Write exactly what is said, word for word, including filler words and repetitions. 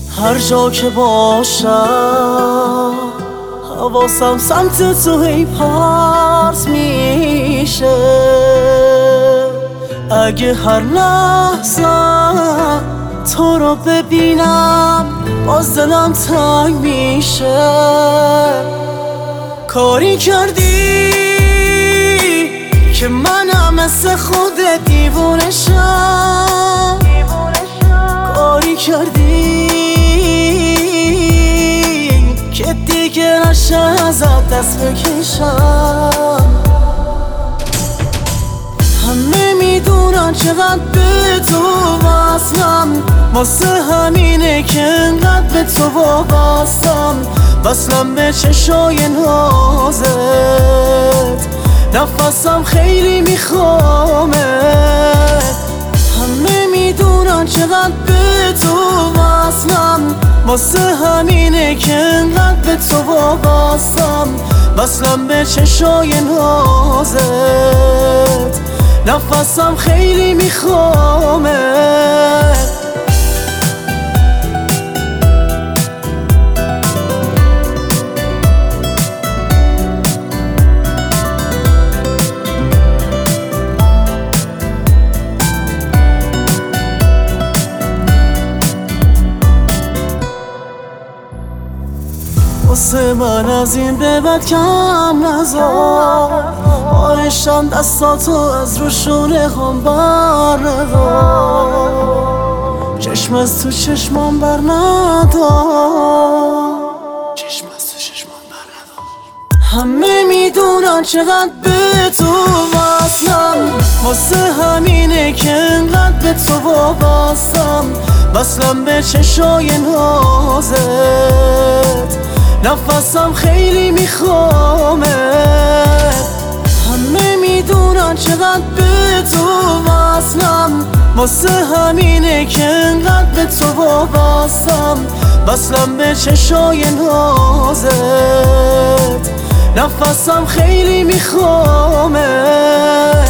هر جا که باشم حواسم سمت تو هی پرت میشه. اگه هر لحظه تو رو ببینم باز دلم تنگ میشه. کاری کردی که منم مثل خودت دیوونشم. کاری کردی که دیگه نشه ازت دست بکشم. همه میدونن چقدر به تو وصلم، واسه همینه که انقدر به تو وابستم. وصلم به چشای نازت، نفسم خیلی میخوامت. همه میدونن چقدر به تو وصلم، واسه همینه که انقدر به تو وابستم. وصلم به چشای نازت، نفسم خیلی میخوامت. واسه من از این به بعد کم نذار، آرشم دستاتو از روشونه هم بر ندار. چشم از تو چشمان بر ندار، چشم از تو چشمان بر ندار. همه میدونن چقدر به تو وصلم، واسه همینه که انقدر به تو وابستم. وصلم به چشای نازت، نفسم خیلی میخوامت. همه میدونن چقدر به تو وصلم، واسه همینه که انقدر به تو وابستم. وصلم به چشای نازت، نفسم خیلی میخوامت.